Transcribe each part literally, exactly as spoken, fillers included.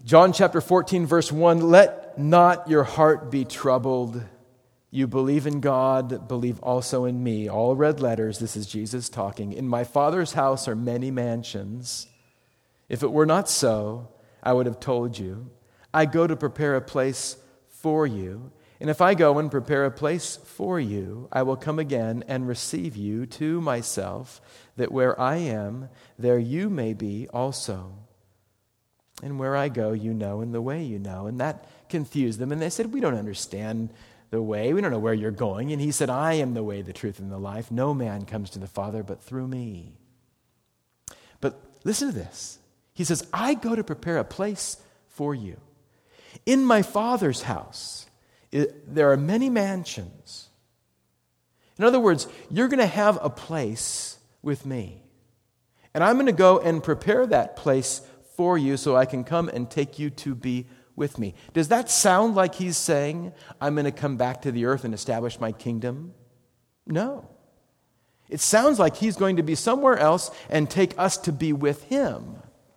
John chapter fourteen, verse one, let not your heart be troubled. You believe in God, believe also in me. All red letters, this is Jesus talking. In my Father's house are many mansions. If it were not so, I would have told you. I go to prepare a place for you. And if I go and prepare a place for you, I will come again and receive you to myself, that where I am, there you may be also. And where I go, you know, and the way you know. And that confused them. And they said, we don't understand the way. We don't know where you're going. And he said, I am the way, the truth, and the life. No man comes to the Father but through me. But listen to this. He says, I go to prepare a place for you. In my Father's house, it, there are many mansions. In other words, you're going to have a place with me. And I'm going to go and prepare that place for you so I can come and take you to be with me. Does that sound like he's saying, I'm going to come back to the earth and establish my kingdom? No. It sounds like he's going to be somewhere else and take us to be with him.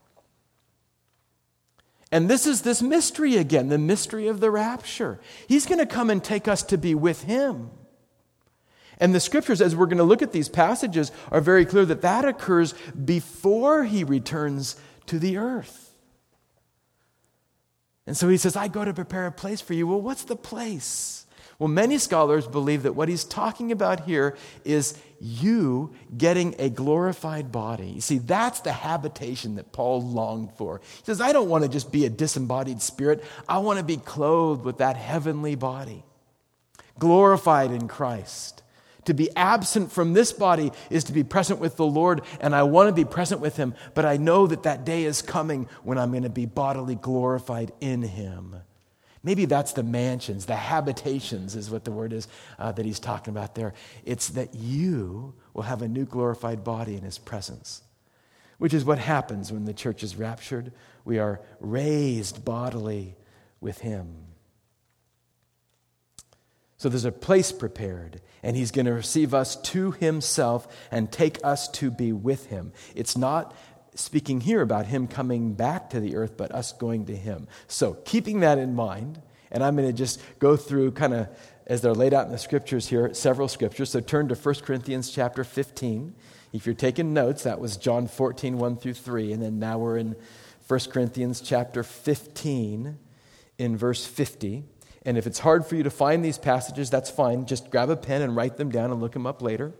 And this is this mystery again, the mystery of the rapture. He's going to come and take us to be with him. And the scriptures, as we're going to look at these passages, are very clear that that occurs before he returns to the earth. And so he says, I go to prepare a place for you. Well, what's the place? Well, many scholars believe that what he's talking about here is you getting a glorified body. You see, that's the habitation that Paul longed for. He says, I don't want to just be a disembodied spirit. I want to be clothed with that heavenly body, glorified in Christ. To be absent from this body is to be present with the Lord, and I want to be present with him, but I know that that day is coming when I'm going to be bodily glorified in him. Maybe that's the mansions, the habitations is what the word is uh, that he's talking about there. It's that you will have a new glorified body in his presence, which is what happens when the church is raptured. We are raised bodily with him. So there's a place prepared, and he's going to receive us to himself and take us to be with him. It's not speaking here about him coming back to the earth, but us going to him. So keeping that in mind, and I'm going to just go through kind of, as they're laid out in the scriptures here, several scriptures. So turn to First Corinthians chapter fifteen. If you're taking notes, that was John fourteen, one through three. And then now we're in First Corinthians chapter fifteen in verse fifty. And if it's hard for you to find these passages, that's fine. Just grab a pen and write them down and look them up later.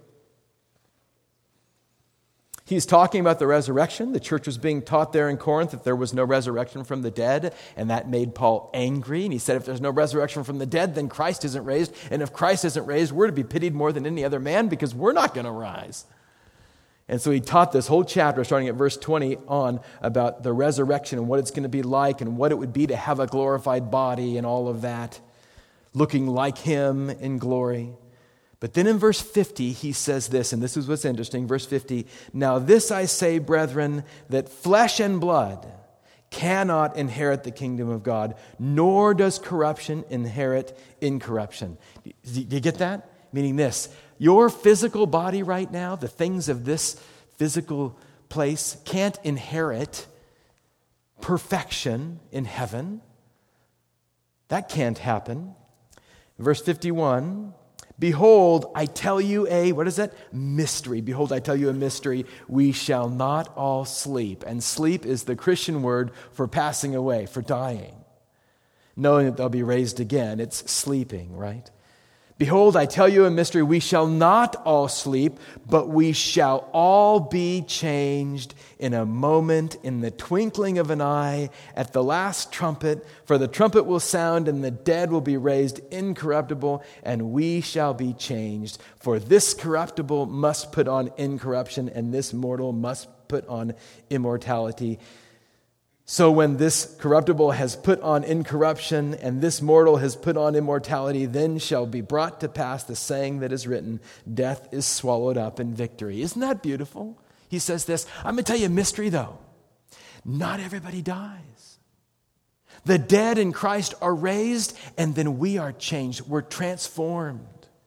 He's talking about the resurrection. The church was being taught there in Corinth that there was no resurrection from the dead, and that made Paul angry. And he said, if there's no resurrection from the dead, then Christ isn't raised. And if Christ isn't raised, we're to be pitied more than any other man because we're not going to rise. And so he taught this whole chapter, starting at verse twenty on, about the resurrection and what it's going to be like and what it would be to have a glorified body and all of that, looking like him in glory. But then in verse fifty, he says this, and this is what's interesting. Verse fifty, now this I say, brethren, that flesh and blood cannot inherit the kingdom of God, nor does corruption inherit incorruption. Do you get that? Meaning this, your physical body right now, the things of this physical place, can't inherit perfection in heaven. That can't happen. Verse fifty-one, behold, I tell you a, what is that? Mystery. Behold, I tell you a mystery. We shall not all sleep. And sleep is the Christian word for passing away, for dying. Knowing that they'll be raised again. It's sleeping, right? Behold, I tell you a mystery. We shall not all sleep, but we shall all be changed in a moment, in the twinkling of an eye, at the last trumpet. For the trumpet will sound, and the dead will be raised incorruptible, and we shall be changed. For this corruptible must put on incorruption, and this mortal must put on immortality. So when this corruptible has put on incorruption and this mortal has put on immortality, then shall be brought to pass the saying that is written, death is swallowed up in victory. Isn't that beautiful? He says this. I'm going to tell you a mystery though. Not everybody dies. The dead in Christ are raised, and then we are changed. We're transformed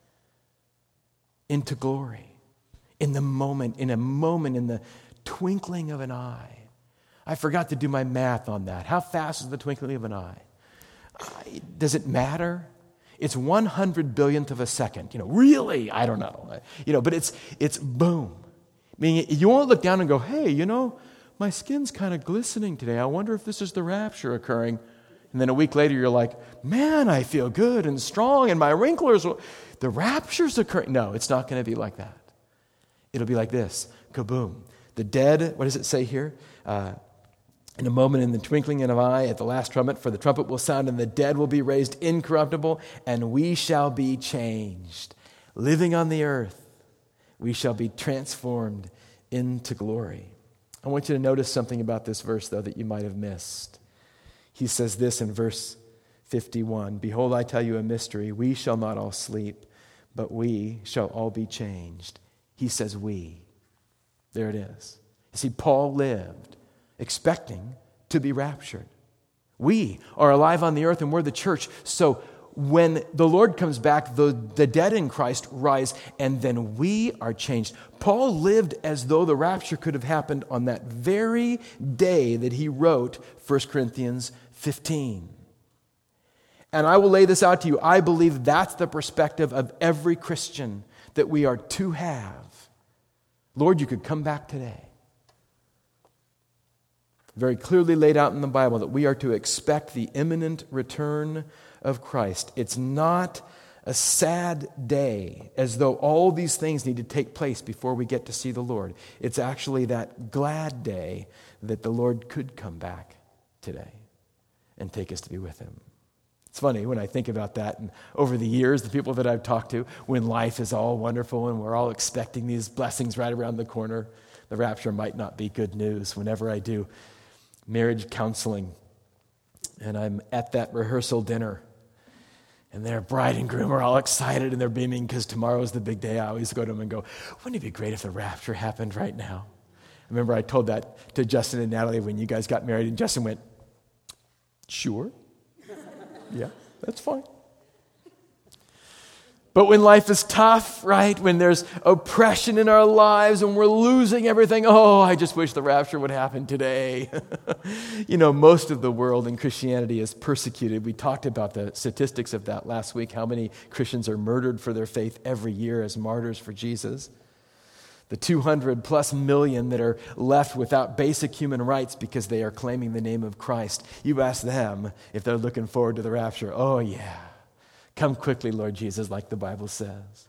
into glory in the moment, in a moment, in the twinkling of an eye. I forgot to do my math on that. How fast is the twinkling of an eye? Uh, does it matter? It's one hundred billionth of a second. You know, really? I don't know. You know, but it's it's boom. I mean, you won't look down and go, hey, you know, my skin's kind of glistening today. I wonder if this is the rapture occurring. And then a week later, you're like, man, I feel good and strong, and my wrinklers will... The rapture's occurring. No, it's not going to be like that. It'll be like this. Kaboom. The dead, what does it say here? Uh, in a moment, in the twinkling of an eye, at the last trumpet, for the trumpet will sound, and the dead will be raised incorruptible, and we shall be changed. Living on the earth, we shall be transformed into glory. I want you to notice something about this verse, though, that you might have missed. He says this in verse fifty-one, behold, I tell you a mystery. We shall not all sleep, but we shall all be changed. He says we. There it is. You see, Paul lived expecting to be raptured. We are alive on the earth, and we're the church. So when the Lord comes back, the, the dead in Christ rise, and then we are changed. Paul lived as though the rapture could have happened on that very day that he wrote First Corinthians fifteen. And I will lay this out to you. I believe that's the perspective of every Christian that we are to have. Lord, you could come back today. Very clearly laid out in the Bible that we are to expect the imminent return of Christ. It's not a sad day as though all these things need to take place before we get to see the Lord. It's actually that glad day that the Lord could come back today and take us to be with him. It's funny when I think about that, and over the years, the people that I've talked to, when life is all wonderful and we're all expecting these blessings right around the corner, the rapture might not be good news. Whenever I do marriage counseling, and I'm at that rehearsal dinner, and their bride and groom are all excited and they're beaming because tomorrow is the big day, I always go to them and go, wouldn't it be great if the rapture happened right now? I remember I told that to Justin and Natalie when you guys got married, and Justin went, sure. Yeah, that's fine. But when life is tough, right, when there's oppression in our lives and we're losing everything, oh, I just wish the rapture would happen today. You know, most of the world in Christianity is persecuted. We talked about the statistics of that last week, how many Christians are murdered for their faith every year as martyrs for Jesus. The two hundred plus million that are left without basic human rights because they are claiming the name of Christ. You ask them if they're looking forward to the rapture. Oh, yeah. Come quickly, Lord Jesus, like the Bible says.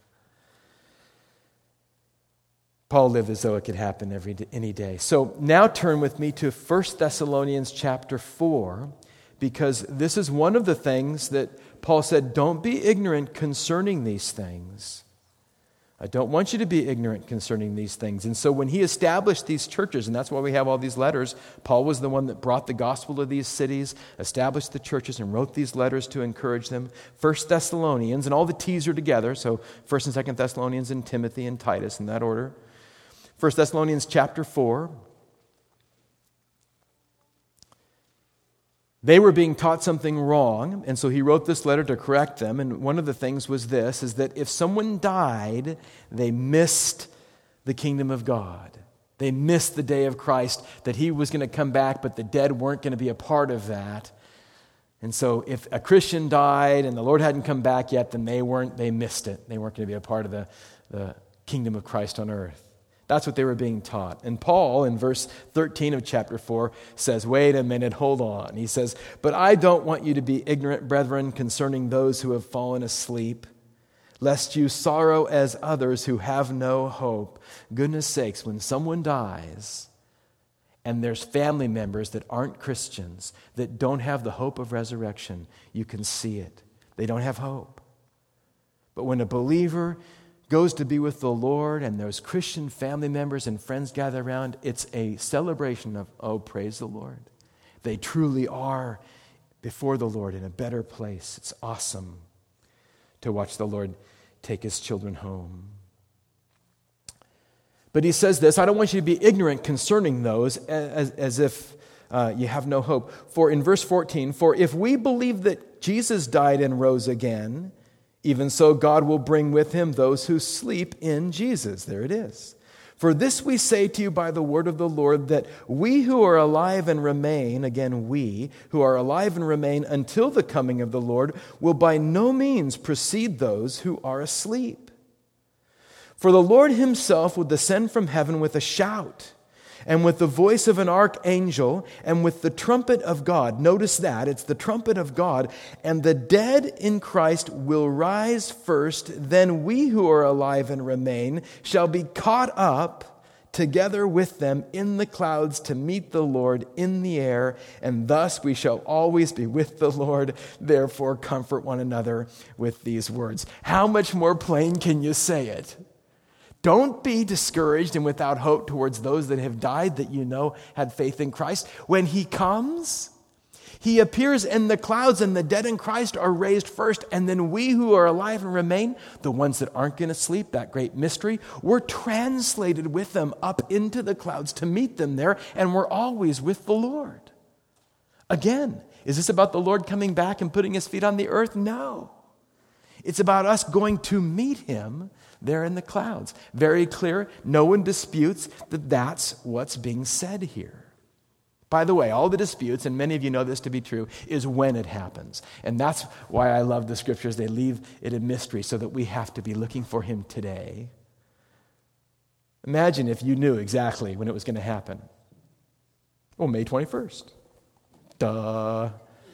Paul lived as though it could happen every day, any day. So now turn with me to First Thessalonians chapter four, because this is one of the things that Paul said, don't be ignorant concerning these things. I don't want you to be ignorant concerning these things. And so when he established these churches, and that's why we have all these letters, Paul was the one that brought the gospel to these cities, established the churches, and wrote these letters to encourage them. First Thessalonians, and all the T's are together, so First and Second Thessalonians and Timothy and Titus in that order. First Thessalonians chapter four. They were being taught something wrong, and so he wrote this letter to correct them. And one of the things was this, is that if someone died, they missed the kingdom of God. They missed the day of Christ, that he was going to come back, but the dead weren't going to be a part of that. And so if a Christian died and the Lord hadn't come back yet, then they weren't, they missed it. They weren't going to be a part of the, the kingdom of Christ on earth. That's what they were being taught. And Paul, in verse thirteen of chapter four, says, wait a minute, hold on. He says, but I don't want you to be ignorant, brethren, concerning those who have fallen asleep, lest you sorrow as others who have no hope. Goodness sakes, when someone dies, and there's family members that aren't Christians, that don't have the hope of resurrection, you can see it. They don't have hope. But when a believer goes to be with the Lord, and those Christian family members and friends gather around, it's a celebration of, oh, praise the Lord. They truly are before the Lord in a better place. It's awesome to watch the Lord take his children home. But he says this, I don't want you to be ignorant concerning those as, as if uh, you have no hope. For in verse fourteen, for if we believe that Jesus died and rose again, even so, God will bring with him those who sleep in Jesus. There it is. For this we say to you by the word of the Lord, that we who are alive and remain, again we, who are alive and remain until the coming of the Lord, will by no means precede those who are asleep. For the Lord himself will descend from heaven with a shout, and with the voice of an archangel, and with the trumpet of God. Notice that, it's the trumpet of God. And the dead in Christ will rise first. Then we who are alive and remain shall be caught up together with them in the clouds to meet the Lord in the air. And thus we shall always be with the Lord. Therefore comfort one another with these words. How much more plain can you say it? Don't be discouraged and without hope towards those that have died that you know had faith in Christ. When he comes, he appears in the clouds, and the dead in Christ are raised first. And then we who are alive and remain, the ones that aren't going to sleep, that great mystery, we're translated with them up into the clouds to meet them there, and we're always with the Lord. Again, is this about the Lord coming back and putting his feet on the earth? No. It's about us going to meet him there in the clouds. Very clear. No one disputes that that's what's being said here. By the way, all the disputes, and many of you know this to be true, is when it happens. And that's why I love the scriptures. They leave it a mystery so that we have to be looking for him today. Imagine if you knew exactly when it was going to happen. Oh, May twenty-first. Duh.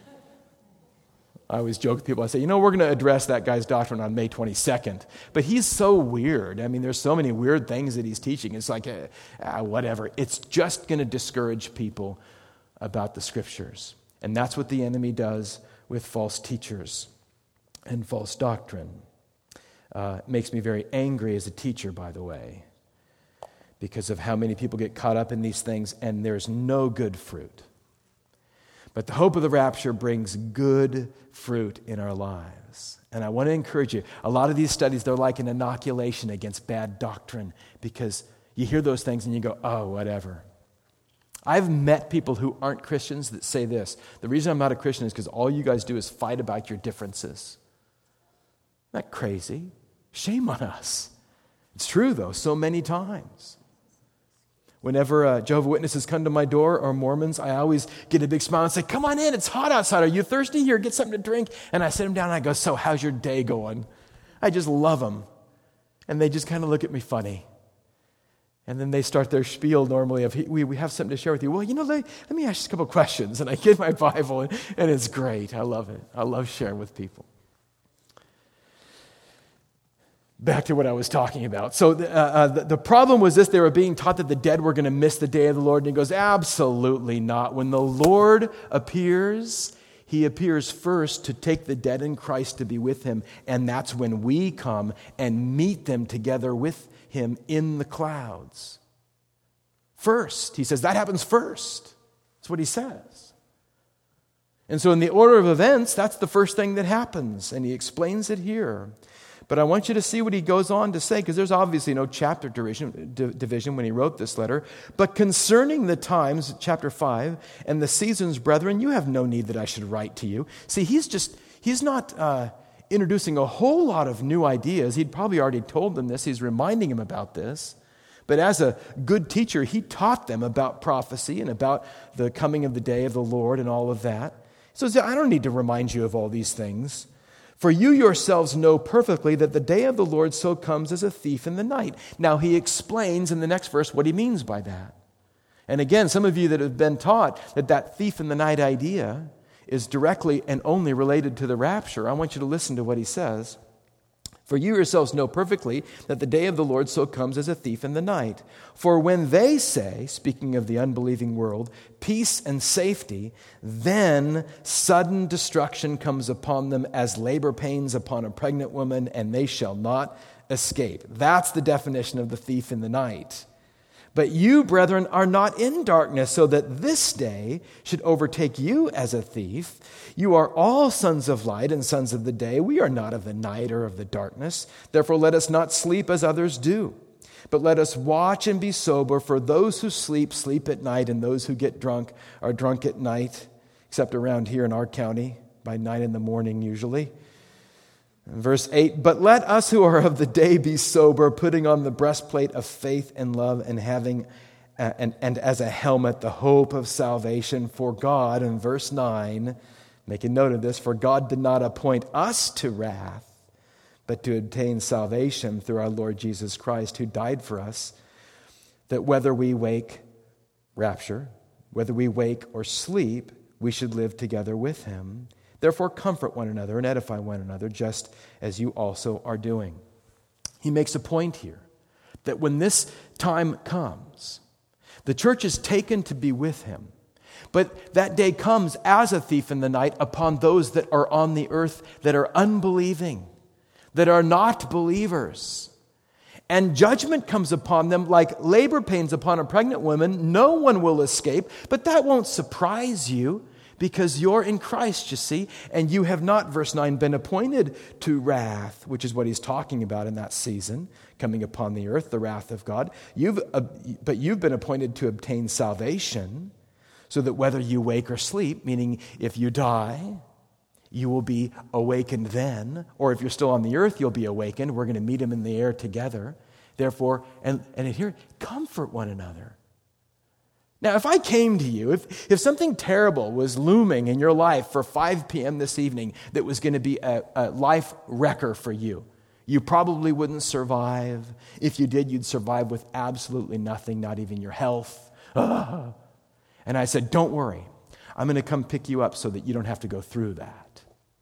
I always joke with people, I say, you know, we're going to address that guy's doctrine on May twenty-second. But he's so weird. I mean, there's so many weird things that he's teaching. It's like, uh, uh, whatever. It's just going to discourage people about the scriptures. And that's what the enemy does with false teachers and false doctrine. Uh, it makes me very angry as a teacher, by the way, because of how many people get caught up in these things, and there's no good fruit. But the hope of the rapture brings good fruit in our lives. And I want to encourage you, a lot of these studies, they're like an inoculation against bad doctrine, because you hear those things and you go, oh, whatever. I've met people who aren't Christians that say this: the reason I'm not a Christian is because all you guys do is fight about your differences. Isn't that crazy? Shame on us. It's true, though, so many times. Whenever uh, Jehovah's Witnesses come to my door, or Mormons, I always get a big smile and say, come on in, it's hot outside. Are you thirsty? Here, get something to drink. And I sit them down and I go, so how's your day going? I just love them. And they just kind of look at me funny. And then they start their spiel normally of, we, we have something to share with you. Well, you know, let, let me ask you a couple questions. And I get my Bible, and, and it's great. I love it. I love sharing with people. Back to what I was talking about. So uh, uh, the, the problem was this: they were being taught that the dead were going to miss the day of the Lord. And he goes, absolutely not. When the Lord appears, he appears first to take the dead in Christ to be with him. And that's when we come and meet them together with him in the clouds. First. He says that happens first. That's what he says. And so in the order of events, that's the first thing that happens. And he explains it here. But I want you to see what he goes on to say, because there's obviously no chapter division when he wrote this letter. But concerning the times, chapter five, and the seasons, brethren, you have no need that I should write to you. See, he's just, he's not uh, introducing a whole lot of new ideas. He'd probably already told them this. He's reminding them about this. But as a good teacher, he taught them about prophecy and about the coming of the day of the Lord and all of that. So I don't need to remind you of all these things. For you yourselves know perfectly that the day of the Lord so comes as a thief in the night. Now he explains in the next verse what he means by that. And again, some of you that have been taught that that thief in the night idea is directly and only related to the rapture, I want you to listen to what he says. For you yourselves know perfectly that the day of the Lord so comes as a thief in the night. For when they say, speaking of the unbelieving world, peace and safety, then sudden destruction comes upon them as labor pains upon a pregnant woman, and they shall not escape. That's the definition of the thief in the night. But you, brethren, are not in darkness, so that this day should overtake you as a thief. You are all sons of light and sons of the day. We are not of the night or of the darkness. Therefore, let us not sleep as others do, but let us watch and be sober. For those who sleep, sleep at night, and those who get drunk are drunk at night, except around here in our county, by nine in the morning usually. Verse eight, but let us who are of the day be sober, putting on the breastplate of faith and love, and having uh, and, and as a helmet the hope of salvation. For God, in verse nine, make a note of this, for God did not appoint us to wrath, but to obtain salvation through our Lord Jesus Christ, who died for us, that whether we wake, rapture, whether we wake or sleep, we should live together with him. Therefore, comfort one another and edify one another, just as you also are doing. He makes a point here that when this time comes, the church is taken to be with him. But that day comes as a thief in the night upon those that are on the earth that are unbelieving, that are not believers. And judgment comes upon them like labor pains upon a pregnant woman. No one will escape, but that won't surprise you, because you're in Christ, you see, and you have not, verse nine, been appointed to wrath, which is what he's talking about in that season, coming upon the earth, the wrath of God. You've, uh, but you've been appointed to obtain salvation, so that whether you wake or sleep, meaning if you die, you will be awakened then, or if you're still on the earth, you'll be awakened. We're going to meet him in the air together. Therefore, and, and here, comfort one another. Now, if I came to you, if, if something terrible was looming in your life for five p.m. this evening that was going to be a, a life wrecker for you, you probably wouldn't survive. If you did, you'd survive with absolutely nothing, not even your health. Ah. And I said, don't worry. I'm going to come pick you up so that you don't have to go through that.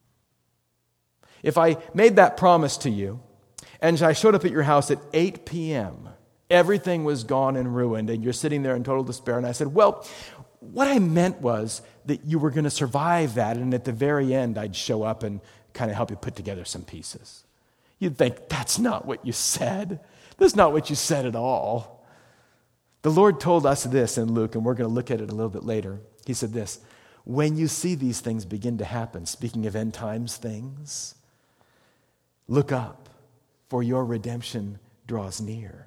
If I made that promise to you, and I showed up at your house at eight p.m., everything was gone and ruined, and you're sitting there in total despair. And I said, well, what I meant was that you were going to survive that, and at the very end, I'd show up and kind of help you put together some pieces. You'd think, that's not what you said. That's not what you said at all. The Lord told us this in Luke, and we're going to look at it a little bit later. He said this, when you see these things begin to happen, speaking of end times things, look up, for your redemption draws near.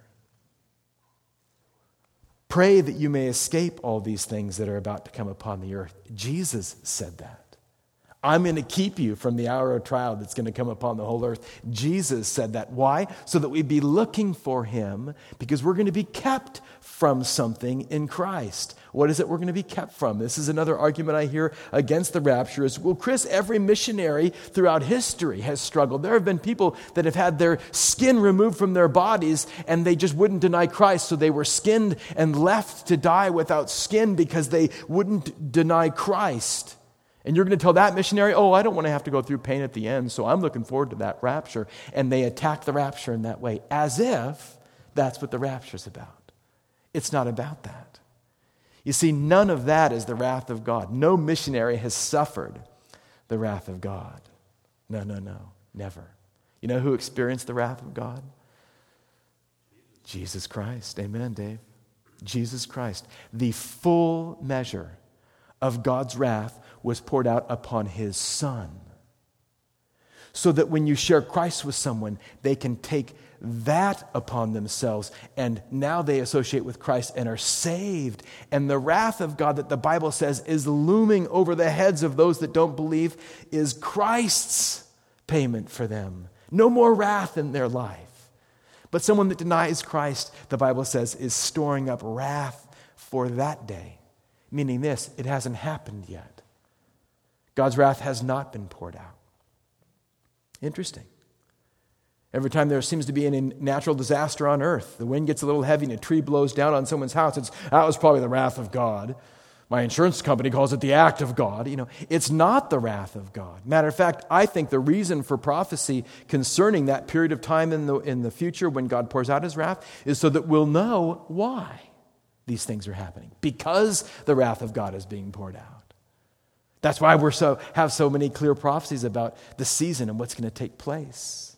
Pray that you may escape all these things that are about to come upon the earth. Jesus said that. I'm going to keep you from the hour of trial that's going to come upon the whole earth. Jesus said that. Why? So that we'd be looking for him, because we're going to be kept from something in Christ. What is it we're going to be kept from? This is another argument I hear against the rapture is, well, Chris, every missionary throughout history has struggled. There have been people that have had their skin removed from their bodies and they just wouldn't deny Christ, so they were skinned and left to die without skin because they wouldn't deny Christ. And you're going to tell that missionary, oh, I don't want to have to go through pain at the end, so I'm looking forward to that rapture. And they attack the rapture in that way, as if that's what the rapture's about. It's not about that. You see, none of that is the wrath of God. No missionary has suffered the wrath of God. No, no, no, never. You know who experienced the wrath of God? Jesus Christ. Amen, Dave. Jesus Christ. The full measure of God's wrath was poured out upon his Son, so that when you share Christ with someone, they can take that upon themselves, and now they associate with Christ and are saved. And the wrath of God that the Bible says is looming over the heads of those that don't believe is Christ's payment for them. No more wrath in their life. But someone that denies Christ, the Bible says, is storing up wrath for that day. Meaning this, it hasn't happened yet. God's wrath has not been poured out. Interesting. Every time there seems to be a natural disaster on earth, the wind gets a little heavy and a tree blows down on someone's house, it's, that was probably the wrath of God. My insurance company calls it the act of God. You know, it's not the wrath of God. Matter of fact, I think the reason for prophecy concerning that period of time in the, in the future when God pours out his wrath is so that we'll know why these things are happening. Because the wrath of God is being poured out. That's why we so have so many clear prophecies about the season and what's going to take place.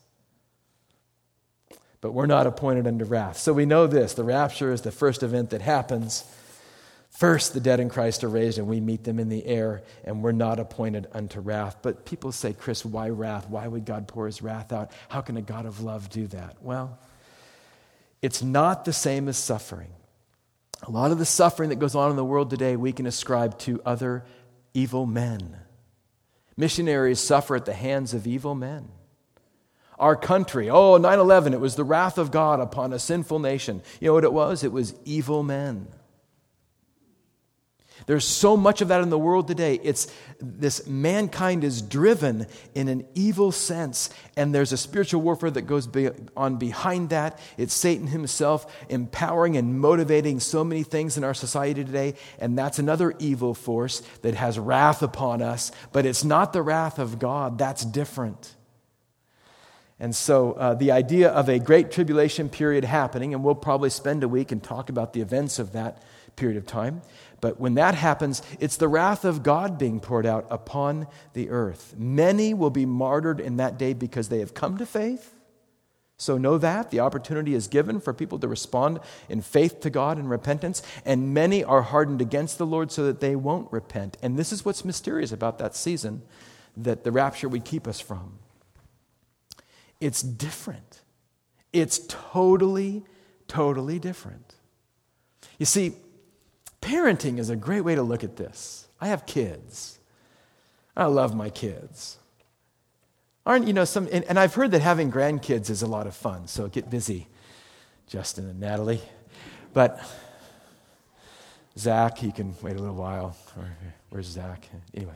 But we're not appointed unto wrath. So we know this. The rapture is the first event that happens. First, the dead in Christ are raised and we meet them in the air, and we're not appointed unto wrath. But people say, Chris, why wrath? Why would God pour his wrath out? How can a God of love do that? Well, it's not the same as suffering. A lot of the suffering that goes on in the world today we can ascribe to other evil men. Missionaries suffer at the hands of evil men. Our country, oh, nine eleven, it was the wrath of God upon a sinful nation. You know what it was? It was evil men. There's so much of that in the world today. It's this mankind is driven in an evil sense, and there's a spiritual warfare that goes be, on behind that. It's Satan himself empowering and motivating so many things in our society today, and that's another evil force that has wrath upon us, but it's not the wrath of God. That's different. And so uh, the idea of a great tribulation period happening, and we'll probably spend a week and talk about the events of that period of time. But when that happens, it's the wrath of God being poured out upon the earth. Many will be martyred in that day because they have come to faith. So know that. The opportunity is given for people to respond in faith to God and repentance. And many are hardened against the Lord so that they won't repent. And this is what's mysterious about that season that the rapture would keep us from. It's different. It's totally, totally different. You see, parenting is a great way to look at this. I have kids. I love my kids. Aren't you know some? And, and I've heard that having grandkids is a lot of fun. So get busy, Justin and Natalie. But Zach, he can wait a little while. Or, where's Zach? Anyway.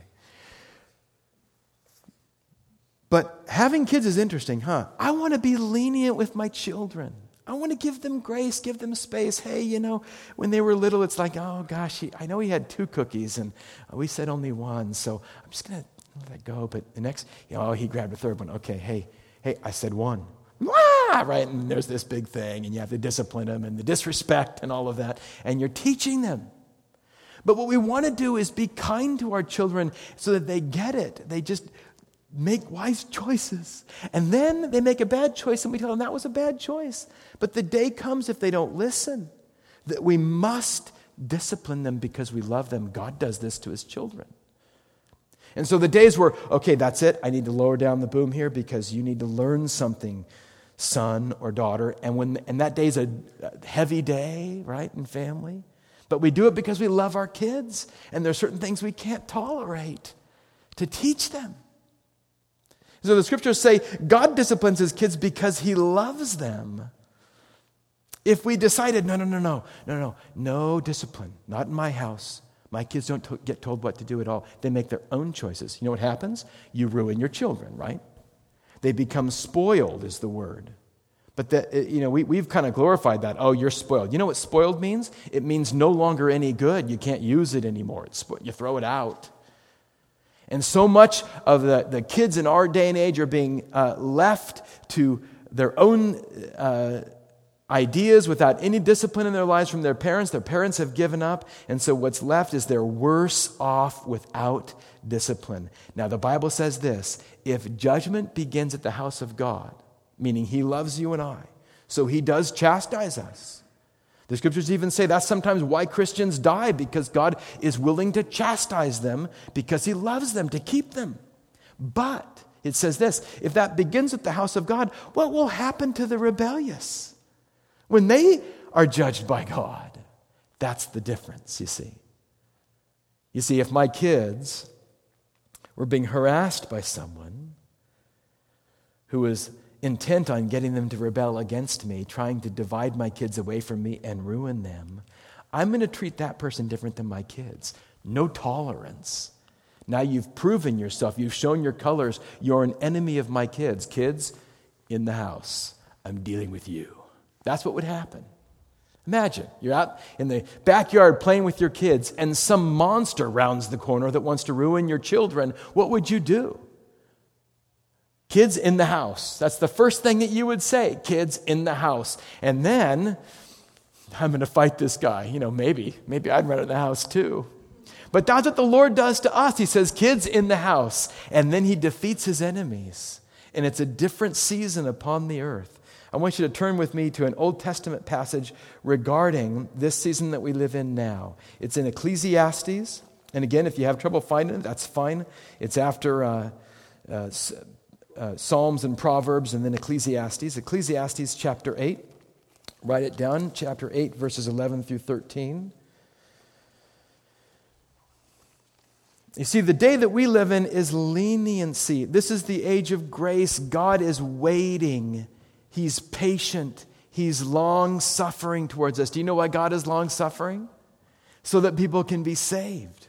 But having kids is interesting, huh? I want to be lenient with my children. I want to give them grace, give them space. Hey, you know, when they were little, it's like, oh gosh, he, I know he had two cookies and we said only one, so I'm just going to let that go. But the next, you know, oh, he grabbed a third one. Okay, hey, hey, I said one. Wah! Right, and there's this big thing, and you have to discipline them and the disrespect and all of that, and you're teaching them. But what we want to do is be kind to our children so that they get it. They just make wise choices. And then they make a bad choice and we tell them that was a bad choice. But the day comes if they don't listen that we must discipline them because we love them. God does this to his children. And so the days were, okay, that's it. I need to lower down the boom here because you need to learn something, son or daughter. And when and that day's a heavy day, right, in family. But we do it because we love our kids. And there's certain things we can't tolerate to teach them. So the scriptures say God disciplines his kids because he loves them. If we decided, no, no, no, no, no, no, no discipline, not in my house. My kids don't to- get told what to do at all. They make their own choices. You know what happens? You ruin your children, right? They become spoiled is the word. But that, you know, we, we've kind of glorified that. Oh, you're spoiled. You know what spoiled means? It means no longer any good. You can't use it anymore. It's spo- you throw it out. And so much of the, the kids in our day and age are being uh, left to their own uh, ideas without any discipline in their lives from their parents. Their parents have given up. And so what's left is they're worse off without discipline. Now, the Bible says this, if judgment begins at the house of God, meaning he loves you and I, so he does chastise us. The scriptures even say that's sometimes why Christians die, because God is willing to chastise them because he loves them to keep them. But it says this, if that begins at the house of God, what will happen to the rebellious when they are judged by God? That's the difference, you see. You see, if my kids were being harassed by someone who is intent on getting them to rebel against me, trying to divide my kids away from me and ruin them, I'm going to treat that person different than my kids. No tolerance. Now you've proven yourself. You've shown your colors. You're an enemy of my kids. Kids, in the house, I'm dealing with you. That's what would happen. Imagine, you're out in the backyard playing with your kids and some monster rounds the corner that wants to ruin your children. What would you do? Kids in the house. That's the first thing that you would say. Kids in the house. And then, I'm going to fight this guy. You know, maybe. Maybe I'd run in the house too. But that's what the Lord does to us. He says, kids in the house. And then he defeats his enemies. And it's a different season upon the earth. I want you to turn with me to an Old Testament passage regarding this season that we live in now. It's in Ecclesiastes. And again, if you have trouble finding it, that's fine. It's after uh, uh, uh, Psalms and Proverbs and then Ecclesiastes. Ecclesiastes chapter eight. Write it down. Chapter eight, verses eleven through thirteen. You see, the day that we live in is leniency. This is the age of grace. God is waiting. He's patient. He's long-suffering towards us. Do you know why God is long-suffering? So that people can be saved.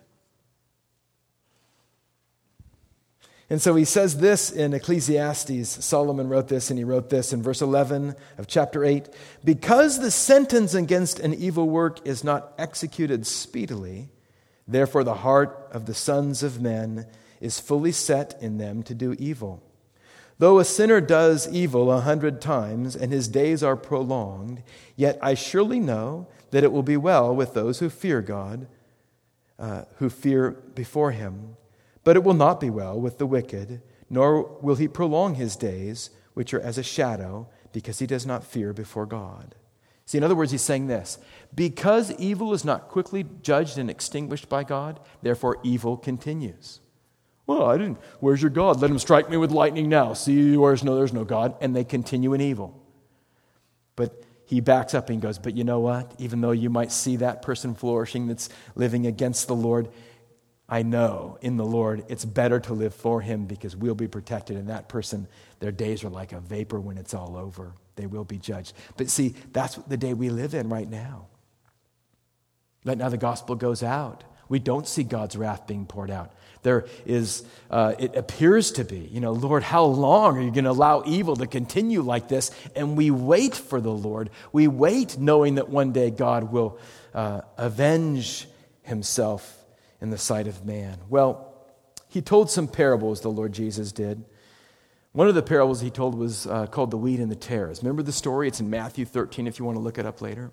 And so he says this in Ecclesiastes. Solomon wrote this, and he wrote this in verse eleven of chapter eight. Because the sentence against an evil work is not executed speedily, therefore the heart of the sons of men is fully set in them to do evil. Though a sinner does evil a hundred times, and his days are prolonged, yet I surely know that it will be well with those who fear God, uh, who fear before him. But it will not be well with the wicked, nor will he prolong his days, which are as a shadow, because he does not fear before God. See, in other words, he's saying this. Because evil is not quickly judged and extinguished by God, therefore evil continues. Well, I didn't. Where's your God? Let him strike me with lightning now. See, where's no, there's no God. And they continue in evil. But he backs up and goes, but you know what? Even though you might see that person flourishing that's living against the Lord, I know in the Lord it's better to live for him because we'll be protected. And that person, their days are like a vapor when it's all over. They will be judged. But see, that's the day we live in right now. Right now the gospel goes out. We don't see God's wrath being poured out. There is, uh, it appears to be, you know, Lord, how long are you going to allow evil to continue like this? And we wait for the Lord. We wait knowing that one day God will uh, avenge himself in the sight of man. Well, he told some parables, the Lord Jesus did. One of the parables he told was uh, called the wheat and the tares. Remember the story? It's in Matthew thirteen if you want to look it up later.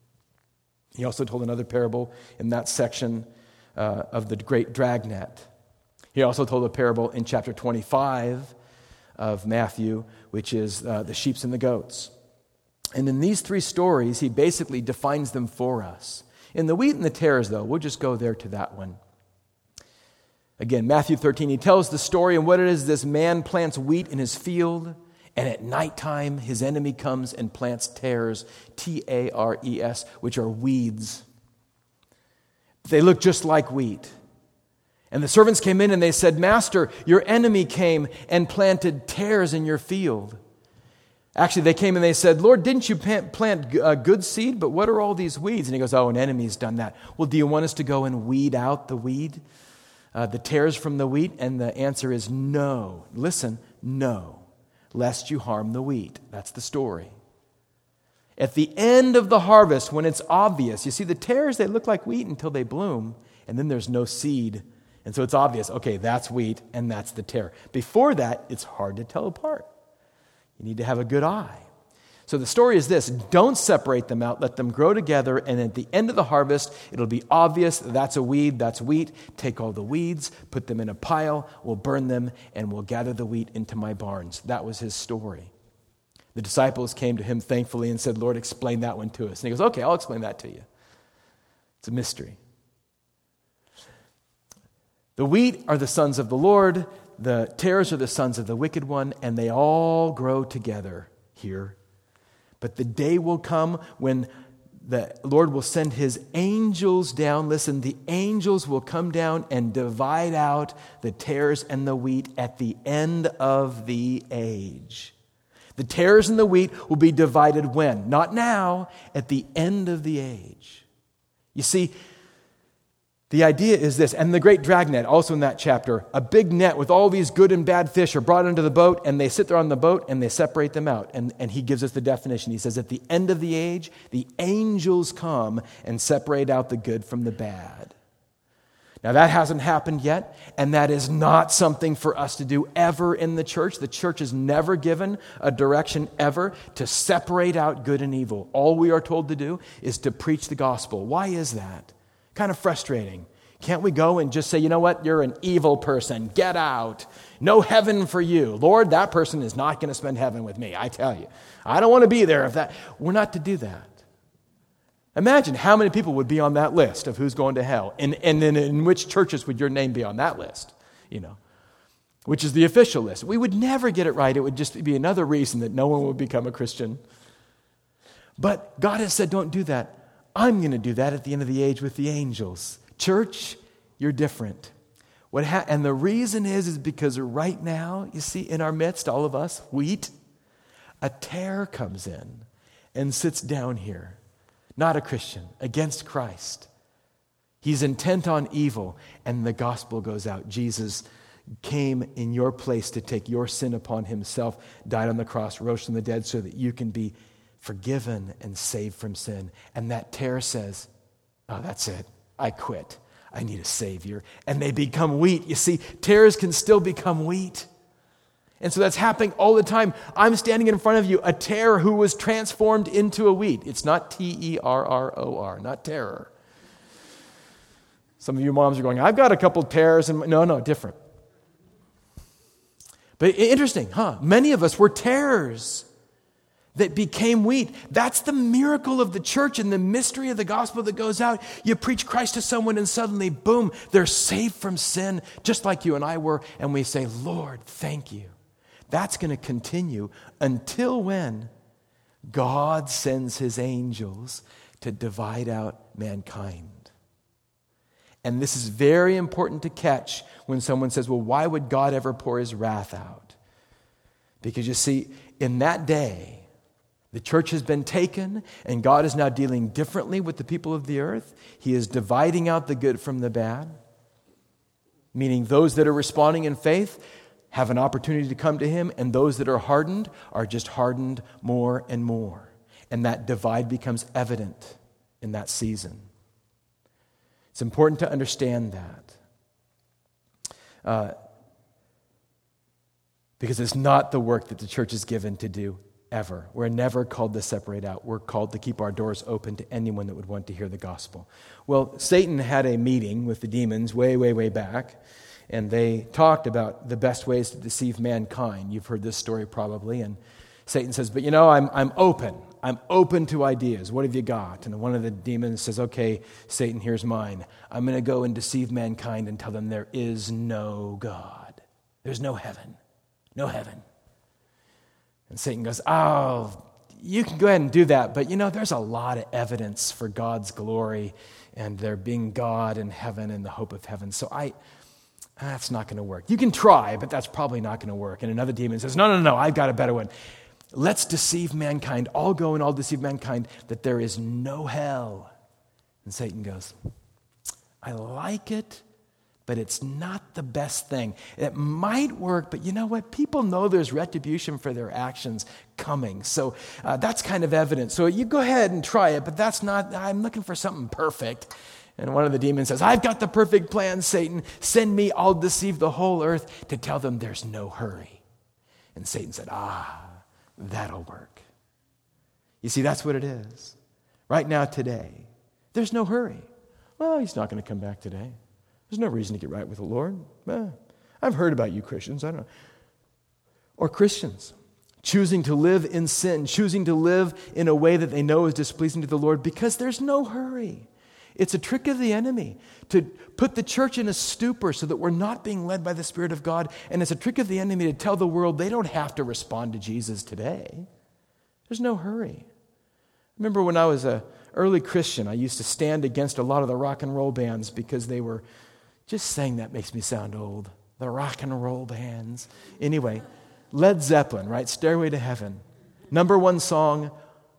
He also told another parable in that section uh, of the great dragnet. He also told a parable in chapter twenty-five of Matthew, which is uh, the sheep and the goats. And in these three stories, he basically defines them for us. In the wheat and the tares, though, we'll just go there to that one. Again, Matthew thirteen, he tells the story and what it is. This man plants wheat in his field, and at nighttime his enemy comes and plants tares, T A R E S, which are weeds. They look just like wheat. And the servants came in and they said, Master, your enemy came and planted tares in your field. Actually, they came and they said, Lord, didn't you plant a good seed? But what are all these weeds? And he goes, oh, an enemy's done that. Well, do you want us to go and weed out the weed? Uh, the tares from the wheat? And the answer is no. Listen, no, lest you harm the wheat. That's the story. At the end of the harvest, when it's obvious, you see the tares, they look like wheat until they bloom, and then there's no seed. And so it's obvious, okay, that's wheat and that's the tare. Before that, it's hard to tell apart. You need to have a good eye. So the story is this: don't separate them out, let them grow together, and at the end of the harvest, it'll be obvious that's a weed, that's wheat. Take all the weeds, put them in a pile, we'll burn them, and we'll gather the wheat into my barns. That was his story. The disciples came to him thankfully and said, Lord, explain that one to us. And he goes, okay, I'll explain that to you. It's a mystery. The wheat are the sons of the Lord, the tares are the sons of the wicked one, and they all grow together here. But the day will come when the Lord will send his angels down. Listen, the angels will come down and divide out the tares and the wheat at the end of the age. The tares and the wheat will be divided when? Not now, at the end of the age. You see, the idea is this, and the great dragnet, also in that chapter, a big net with all these good and bad fish are brought into the boat, and they sit there on the boat, and they separate them out. And, and he gives us the definition. He says, at the end of the age, the angels come and separate out the good from the bad. Now, that hasn't happened yet, and that is not something for us to do ever in the church. The church is never given a direction ever to separate out good and evil. All we are told to do is to preach the gospel. Why is that? Kind of frustrating. Can't we go and just say, you know what, you're an evil person, get out. No heaven for you. Lord, that person is not going to spend heaven with me, I tell you. I don't want to be there if that. We're not to do that. Imagine how many people would be on that list of who's going to hell. And, and then in which churches would your name be on that list? You know, which is the official list. We would never get it right. It would just be another reason that no one would become a Christian. But God has said, don't do that. I'm going to do that at the end of the age with the angels. Church, you're different. What ha- and the reason is, is because right now, you see, in our midst, all of us, wheat, a tare comes in and sits down here. Not a Christian, against Christ. He's intent on evil, and the gospel goes out. Jesus came in your place to take your sin upon himself, died on the cross, rose from the dead so that you can be forgiven and saved from sin. And that tare says, oh, that's it. I quit. I need a Savior. And they become wheat. You see, tares can still become wheat. And so that's happening all the time. I'm standing in front of you, a tare who was transformed into a wheat. It's not T E R R O R, not terror. Some of you moms are going, I've got a couple tares. And no, no, different. But interesting, huh? Many of us were tares that became wheat. That's the miracle of the church and the mystery of the gospel that goes out. You preach Christ to someone and suddenly, boom, they're saved from sin, just like you and I were. And we say, Lord, thank you. That's going to continue until when God sends his angels to divide out mankind. And this is very important to catch when someone says, well, why would God ever pour his wrath out? Because you see, in that day, the church has been taken, and God is now dealing differently with the people of the earth. He is dividing out the good from the bad, meaning those that are responding in faith have an opportunity to come to him, and those that are hardened are just hardened more and more. And that divide becomes evident in that season. It's important to understand that. Uh, because it's not the work that the church is given to do ever. We're never called to separate out. We're called to keep our doors open to anyone that would want to hear the gospel. Well, Satan had a meeting with the demons way, way, way back, and they talked about the best ways to deceive mankind. You've heard this story probably, and Satan says, but you know, I'm I'm open. I'm open to ideas. What have you got? And one of the demons says, okay, Satan, here's mine. I'm going to go and deceive mankind and tell them there is no God. There's no heaven. No heaven. And Satan goes, oh, you can go ahead and do that, but you know, there's a lot of evidence for God's glory and there being God and heaven and the hope of heaven. So I, that's not going to work. You can try, but that's probably not going to work. And another demon says, no, no, no, I've got a better one. Let's deceive mankind. I'll go and I'll deceive mankind that there is no hell. And Satan goes, I like it, but it's not the best thing. It might work, but you know what? People know there's retribution for their actions coming. So uh, that's kind of evidence. So you go ahead and try it, but that's not, I'm looking for something perfect. And one of the demons says, I've got the perfect plan, Satan. Send me, I'll deceive the whole earth to tell them there's no hurry. And Satan said, ah, that'll work. You see, that's what it is. Right now, today, there's no hurry. Well, he's not going to come back today. There's no reason to get right with the Lord. Eh, I've heard about you Christians. I don't know. Or Christians choosing to live in sin, choosing to live in a way that they know is displeasing to the Lord because there's no hurry. It's a trick of the enemy to put the church in a stupor so that we're not being led by the Spirit of God. And it's a trick of the enemy to tell the world they don't have to respond to Jesus today. There's no hurry. I remember when I was an early Christian, I used to stand against a lot of the rock and roll bands because they were, just saying that makes me sound old, the rock and roll bands. Anyway, Led Zeppelin, right? Stairway to Heaven. Number one song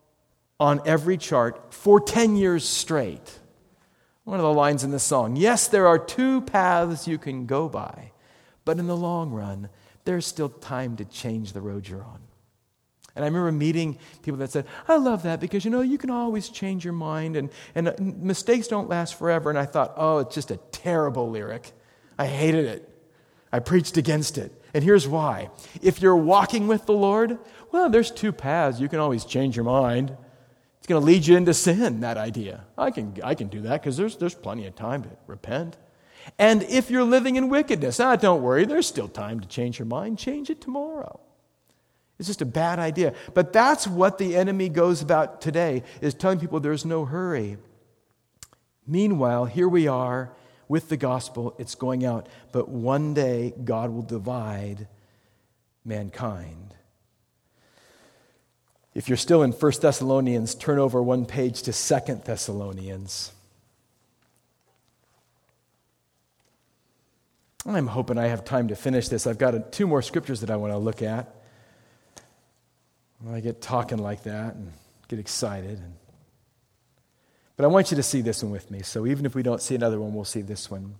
on every chart for ten years straight. One of the lines in the song, yes, there are two paths you can go by, but in the long run, there's still time to change the road you're on. And I remember meeting people that said, I love that because, you know, you can always change your mind and, and mistakes don't last forever. And I thought, oh, it's just a terrible lyric. I hated it. I preached against it. And here's why. If you're walking with the Lord, well, there's two paths. You can always change your mind. It's going to lead you into sin, that idea. I can I can do that because there's, there's plenty of time to repent. And if you're living in wickedness, ah, don't worry, there's still time to change your mind. Change it tomorrow. It's just a bad idea. But that's what the enemy goes about today, is telling people there's no hurry. Meanwhile, here we are with the gospel. It's going out. But one day, God will divide mankind. If you're still in First Thessalonians, turn over one page to Second Thessalonians. I'm hoping I have time to finish this. I've got a, two more scriptures that I want to look at. Well, I get talking like that and get excited. And, but I want you to see this one with me. So even if we don't see another one, we'll see this one.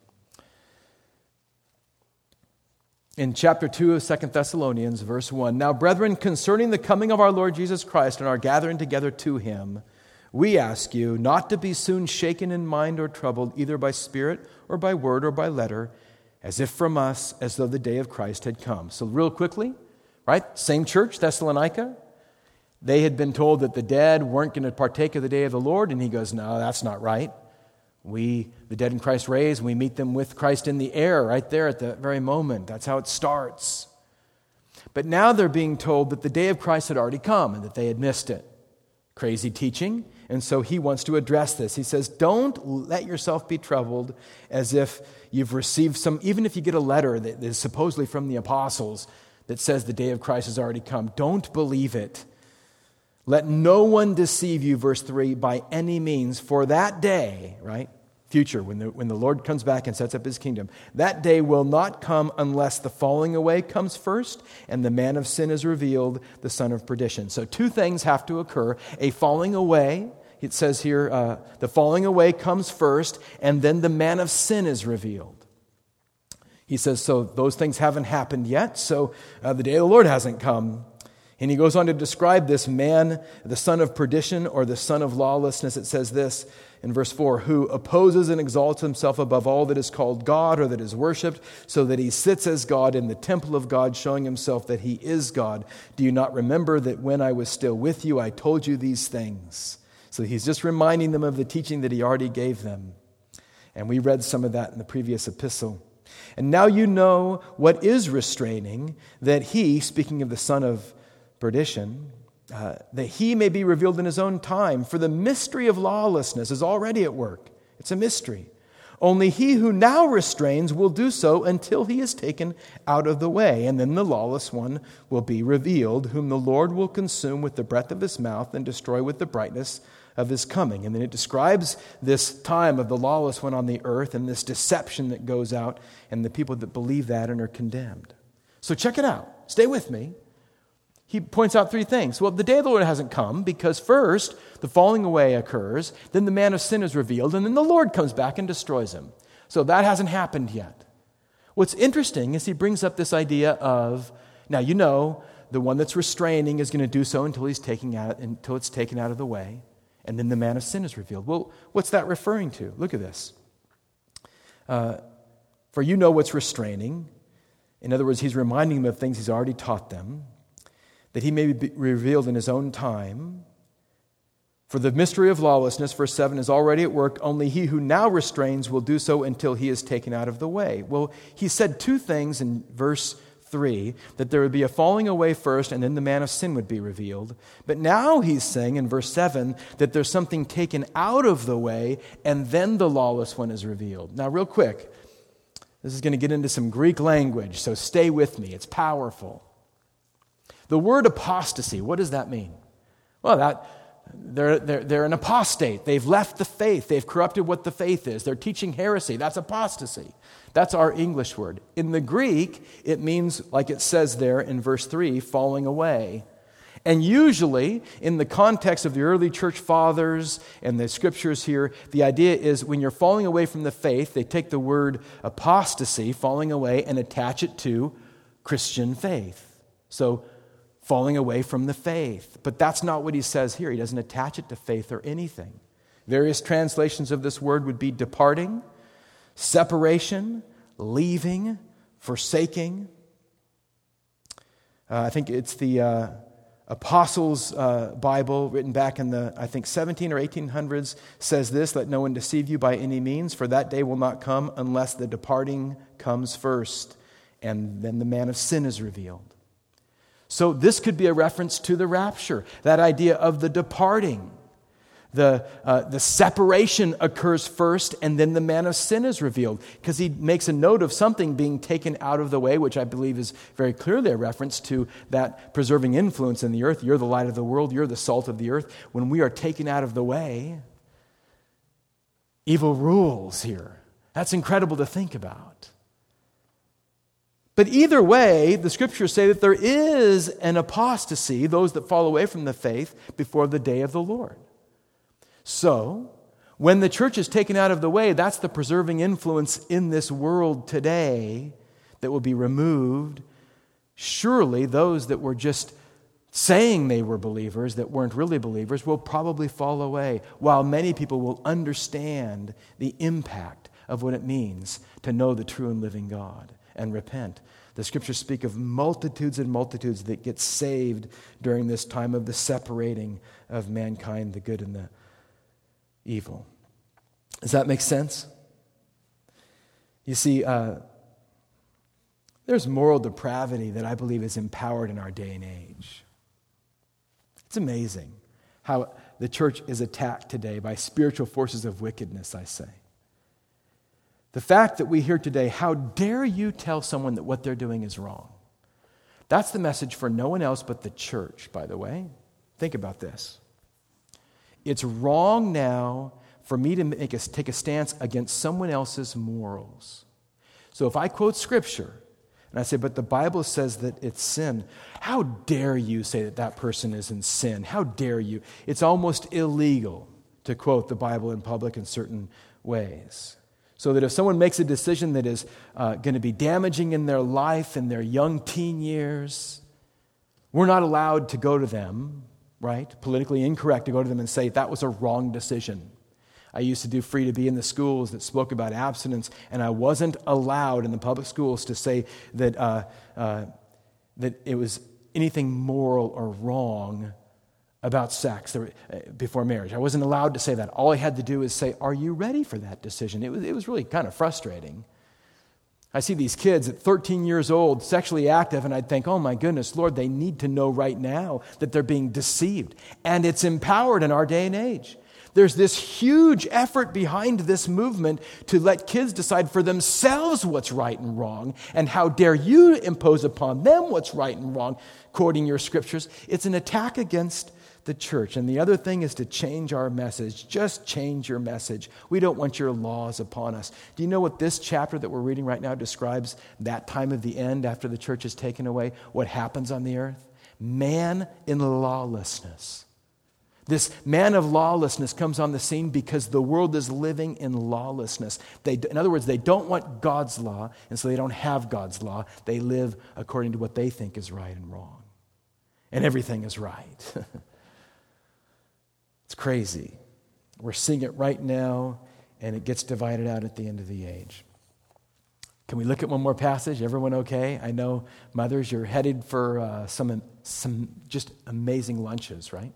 In chapter two of Second Thessalonians, verse one, "Now, brethren, concerning the coming of our Lord Jesus Christ and our gathering together to him, we ask you not to be soon shaken in mind or troubled, either by spirit or by word or by letter, as if from us, as though the day of Christ had come." So real quickly, right? Same church, Thessalonica. They had been told that the dead weren't going to partake of the day of the Lord, and he goes, no, that's not right. We, the dead in Christ raised, we meet them with Christ in the air right there at the very moment. That's how it starts. But now they're being told that the day of Christ had already come and that they had missed it. Crazy teaching. And so he wants to address this. He says, don't let yourself be troubled as if you've received some, even if you get a letter that is supposedly from the apostles that says the day of Christ has already come. Don't believe it. Let no one deceive you, verse three, by any means, for that day, right? Future, when the, when the Lord comes back and sets up his kingdom, that day will not come unless the falling away comes first and the man of sin is revealed, the son of perdition. So two things have to occur. A falling away, it says here, uh, the falling away comes first and then the man of sin is revealed. He says, so those things haven't happened yet, so uh, the day of the Lord hasn't come. And he goes on to describe this man, the son of perdition or the son of lawlessness. It says this in verse four, who opposes and exalts himself above all that is called God or that is worshipped, so that he sits as God in the temple of God, showing himself that he is God. Do you not remember that when I was still with you, I told you these things? So he's just reminding them of the teaching that he already gave them. And we read some of that in the previous epistle. And now you know what is restraining, that he, speaking of the son of perdition, uh, that he may be revealed in his own time. For the mystery of lawlessness is already at work. It's a mystery. Only he who now restrains will do so until he is taken out of the way. And then the lawless one will be revealed, whom the Lord will consume with the breath of his mouth and destroy with the brightness of his coming. And then it describes this time of the lawless one on the earth and this deception that goes out and the people that believe that and are condemned. So check it out. Stay with me. He points out three things. Well, the day of the Lord hasn't come because first, the falling away occurs, then the man of sin is revealed, and then the Lord comes back and destroys him. So that hasn't happened yet. What's interesting is he brings up this idea of, now you know, the one that's restraining is going to do so until he's taking out, until it's taken out of the way, and then the man of sin is revealed. Well, what's that referring to? Look at this. Uh, For you know what's restraining. In other words, he's reminding them of things he's already taught them, that he may be revealed in his own time. For the mystery of lawlessness, verse seven, is already at work. Only he who now restrains will do so until he is taken out of the way. Well, he said two things in verse three, that there would be a falling away first, and then the man of sin would be revealed. But now he's saying in verse seven that there's something taken out of the way, and then the lawless one is revealed. Now, real quick, this is going to get into some Greek language, so stay with me. It's powerful. The word apostasy, what does that mean? Well, that they're, they're, they're an apostate. They've left the faith. They've corrupted what the faith is. They're teaching heresy. That's apostasy. That's our English word. In the Greek, it means, like it says there in verse three, falling away. And usually, in the context of the early church fathers and the scriptures here, the idea is when you're falling away from the faith, they take the word apostasy, falling away, and attach it to Christian faith. So, falling away from the faith. But that's not what he says here. He doesn't attach it to faith or anything. Various translations of this word would be departing, separation, leaving, forsaking. Uh, I think it's the uh, Apostles' uh, Bible, written back in the, I think, seventeen or eighteen hundreds, says this, let no one deceive you by any means, for that day will not come unless the departing comes first, and then the man of sin is revealed. So this could be a reference to the rapture, that idea of the departing. The, uh, the separation occurs first, and then the man of sin is revealed, because he makes a note of something being taken out of the way, which I believe is very clearly a reference to that preserving influence in the earth. You're the light of the world. You're the salt of the earth. When we are taken out of the way, evil rules here. That's incredible to think about. But either way, the scriptures say that there is an apostasy, those that fall away from the faith before the day of the Lord. So, when the church is taken out of the way, that's the preserving influence in this world today that will be removed. Surely those that were just saying they were believers, that weren't really believers, will probably fall away, while many people will understand the impact of what it means to know the true and living God and repent. The scriptures speak of multitudes and multitudes that get saved during this time of the separating of mankind, the good and the evil. Does that make sense? You see, uh, there's moral depravity that I believe is empowered in our day and age. It's amazing how the church is attacked today by spiritual forces of wickedness, I say. The fact that we hear today, how dare you tell someone that what they're doing is wrong? That's the message for no one else but the church, by the way. Think about this. It's wrong now for me to make us take a stance against someone else's morals. So if I quote Scripture, and I say, but the Bible says that it's sin, how dare you say that that person is in sin? How dare you? It's almost illegal to quote the Bible in public in certain ways. So that if someone makes a decision that is uh, going to be damaging in their life, in their young teen years, we're not allowed to go to them, right? Politically incorrect to go to them and say, that was a wrong decision. I used to do free to be in the schools that spoke about abstinence, and I wasn't allowed in the public schools to say that uh, uh, that it was anything moral or wrong about sex before marriage. I wasn't allowed to say that. All I had to do is say, are you ready for that decision? It was, it was really kind of frustrating. I see these kids at thirteen years old, sexually active, and I'd think, oh my goodness, Lord, they need to know right now that they're being deceived. And it's empowered in our day and age. There's this huge effort behind this movement to let kids decide for themselves what's right and wrong, and how dare you impose upon them what's right and wrong, quoting your scriptures. It's an attack against the church. And the other thing is to change our message. Just change your message. We don't want your laws upon us. Do you know what this chapter that we're reading right now describes? That time of the end after the church is taken away, what happens on the earth? Man in lawlessness. This man of lawlessness comes on the scene because the world is living in lawlessness. They, in other words, they don't want God's law, and so they don't have God's law. They live according to what they think is right and wrong. And everything is right. It's crazy. We're seeing it right now, and it gets divided out at the end of the age. Can we look at one more passage? Everyone okay? I know, mothers, you're headed for uh, some, some just amazing lunches, right?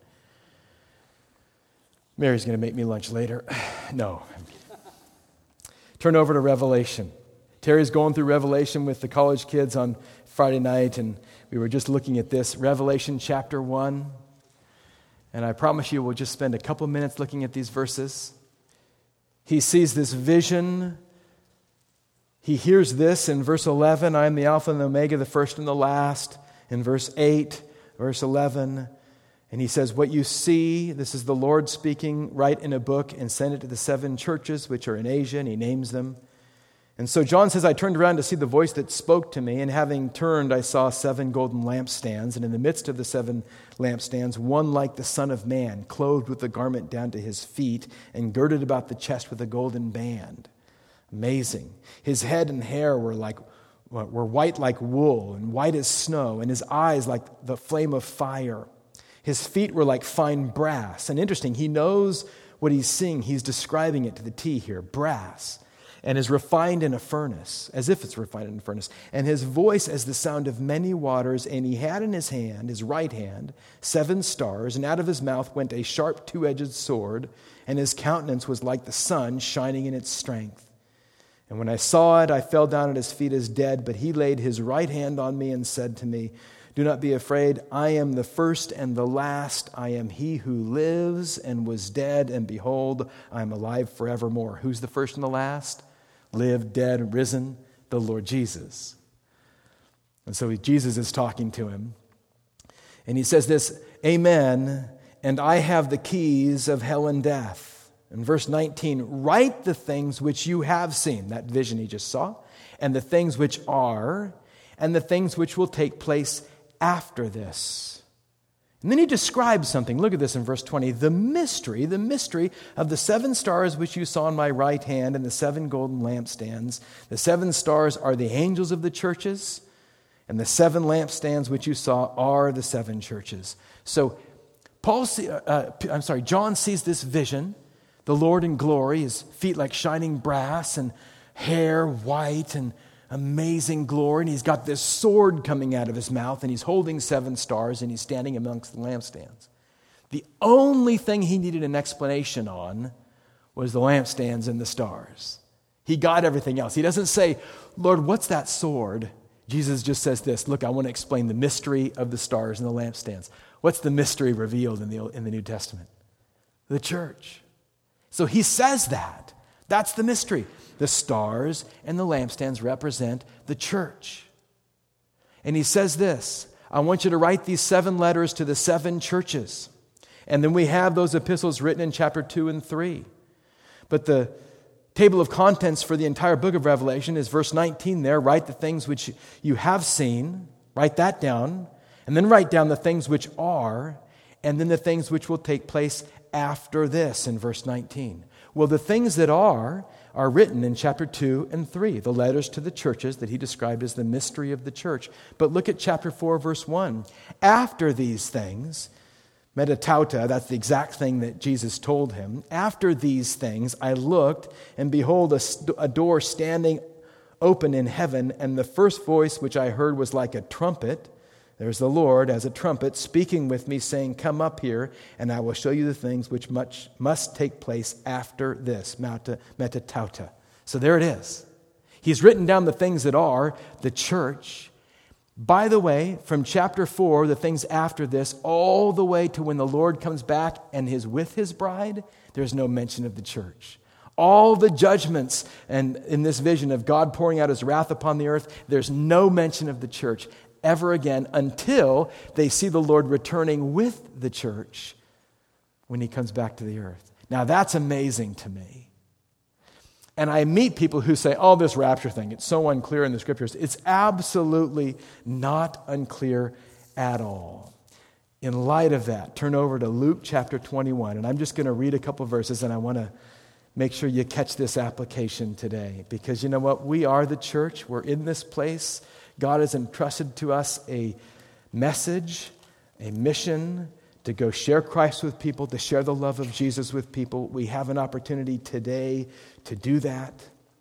Mary's going to make me lunch later. No. Turn over to Revelation. Terry's going through Revelation with the college kids on Friday night, and we were just looking at this. Revelation chapter one. And I promise you we'll just spend a couple minutes looking at these verses. He sees this vision. He hears this in verse eleven, I am the Alpha and the Omega, the first and the last. In verse eight, verse eleven, and he says, what you see, this is the Lord speaking, write in a book and send it to the seven churches which are in Asia, and he names them. And so John says, I turned around to see the voice that spoke to me, and having turned, I saw seven golden lampstands, and in the midst of the seven lampstands, one like the Son of Man, clothed with a garment down to his feet, and girded about the chest with a golden band. Amazing. His head and hair were like were white like wool, and white as snow, and his eyes like the flame of fire. His feet were like fine brass. And interesting, he knows what he's seeing. He's describing it to the T here, brass. And is refined in a furnace, as if it's refined in a furnace. And his voice as the sound of many waters. And he had in his hand, his right hand, seven stars. And out of his mouth went a sharp two-edged sword. And his countenance was like the sun shining in its strength. And when I saw it, I fell down at his feet as dead. But he laid his right hand on me and said to me, do not be afraid. I am the first and the last. I am he who lives and was dead. And behold, I am alive forevermore. Who's the first and the last? Lived, dead, risen, the Lord Jesus. And so Jesus is talking to him. And he says this, amen, and I have the keys of hell and death. In verse nineteen, write the things which you have seen, that vision he just saw, and the things which are, and the things which will take place after this. And then he describes something. Look at this in verse twenty. The mystery, the mystery of the seven stars which you saw in my right hand and the seven golden lampstands. The seven stars are the angels of the churches, and the seven lampstands which you saw are the seven churches. So Paul, see, uh, I'm sorry, John sees this vision, the Lord in glory, his feet like shining brass and hair white and amazing glory. And he's got this sword coming out of his mouth and he's holding seven stars and he's standing amongst the lampstands. The only thing he needed an explanation on was the lampstands and the stars. He got everything else. He doesn't say, Lord, what's that sword? Jesus just says this, look, I want to explain the mystery of the stars and the lampstands. What's the mystery revealed in the, in the New Testament? The church. So he says that. That's the mystery. The stars and the lampstands represent the church. And he says this, I want you to write these seven letters to the seven churches. And then we have those epistles written in chapter two and three. But the table of contents for the entire book of Revelation is verse nineteen there. Write the things which you have seen. Write that down. And then write down the things which are, and then the things which will take place after this in verse nineteen. Well, the things that are, are written in chapter two and three, the letters to the churches that he described as the mystery of the church. But look at chapter four, verse one. After these things, metatauta, that's the exact thing that Jesus told him. After these things, I looked, and behold, a, st- a door standing open in heaven, and the first voice which I heard was like a trumpet. There's the Lord as a trumpet speaking with me, saying, come up here, and I will show you the things which much must take place after this, meta, metatauta. So there it is. He's written down the things that are the church. By the way, from chapter four, the things after this, all the way to when the Lord comes back and is with his bride, there's no mention of the church. All the judgments and in this vision of God pouring out his wrath upon the earth, there's no mention of the church ever again until they see the Lord returning with the church when he comes back to the earth. Now that's amazing to me. And I meet people who say, oh, this rapture thing, it's so unclear in the scriptures. It's absolutely not unclear at all. In light of that, turn over to Luke chapter twenty-one, and I'm just going to read a couple verses, and I want to make sure you catch this application today. Because you know what? We are the church. We're in this place. God has entrusted to us a message, a mission to go share Christ with people, to share the love of Jesus with people. We have an opportunity today to do that.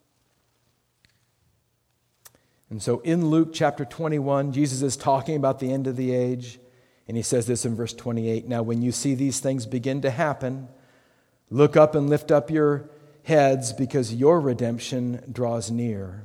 And so in Luke chapter twenty-one, Jesus is talking about the end of the age, and he says this in verse twenty-eight, now when you see these things begin to happen, look up and lift up your heads, because your redemption draws near.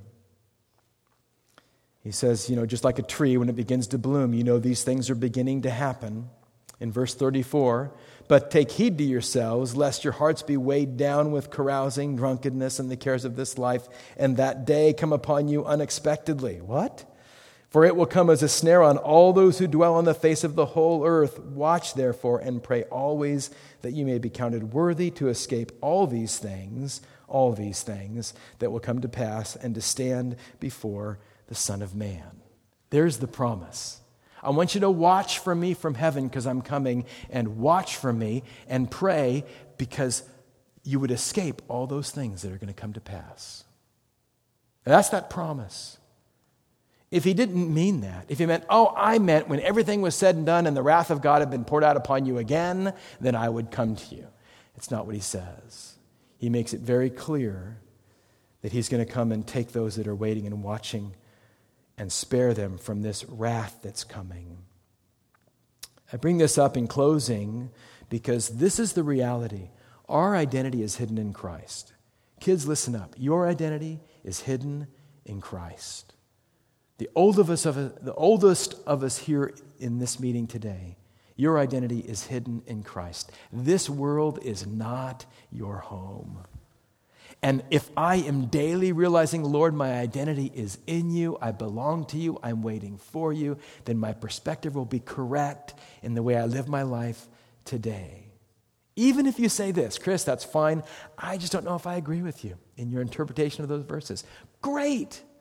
He says, you know, just like a tree when it begins to bloom, you know these things are beginning to happen. In verse thirty-four, but take heed to yourselves, lest your hearts be weighed down with carousing, drunkenness, and the cares of this life, and that day come upon you unexpectedly. What? For it will come as a snare on all those who dwell on the face of the whole earth. Watch therefore and pray always that you may be counted worthy to escape all these things, all these things that will come to pass, and to stand before the Son of Man. There's the promise. I want you to watch for me from heaven because I'm coming, and watch for me and pray because you would escape all those things that are going to come to pass. And that's that promise. If he didn't mean that, if he meant, oh, I meant when everything was said and done and the wrath of God had been poured out upon you again, then I would come to you. It's not what he says. He makes it very clear that he's going to come and take those that are waiting and watching and spare them from this wrath that's coming. I bring this up in closing because this is the reality. Our identity is hidden in Christ. Kids, listen up. Your identity is hidden in Christ. The old of us of the oldest of us here in this meeting today, your identity is hidden in Christ. This world is not your home. And if I am daily realizing, Lord, my identity is in you, I belong to you, I'm waiting for you, then my perspective will be correct in the way I live my life today. Even if you say this, Chris, that's fine. I just don't know if I agree with you in your interpretation of those verses. Great.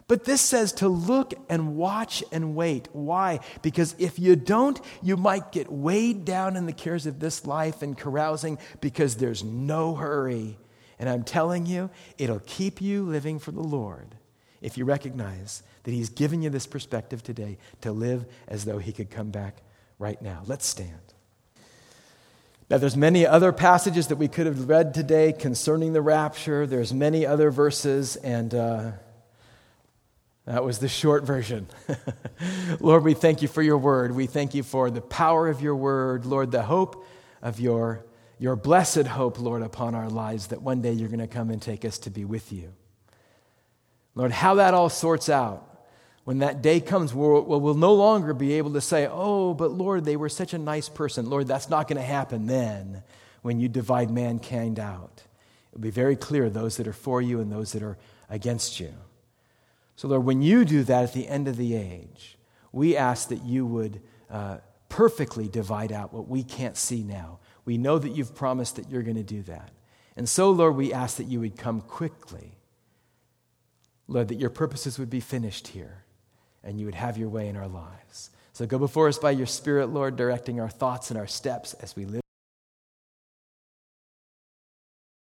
But this says to look and watch and wait. Why? Because if you don't, you might get weighed down in the cares of this life and carousing because there's no hurry. And I'm telling you, it'll keep you living for the Lord if you recognize that he's given you this perspective today to live as though he could come back right now. Let's stand. Now, there's many other passages that we could have read today concerning the rapture. There's many other verses, and uh, that was the short version. Lord, we thank you for your word. We thank you for the power of your word. Lord, the hope of your, your blessed hope, Lord, upon our lives, that one day you're going to come and take us to be with you. Lord, how that all sorts out, when that day comes, we'll, we'll no longer be able to say, oh, but Lord, they were such a nice person. Lord, that's not going to happen then when you divide mankind out. It'll be very clear those that are for you and those that are against you. So, Lord, when you do that at the end of the age, we ask that you would uh, perfectly divide out what we can't see now. We know that you've promised that you're going to do that. And so, Lord, we ask that you would come quickly. Lord, that your purposes would be finished here and you would have your way in our lives. So go before us by your Spirit, Lord, directing our thoughts and our steps as we live.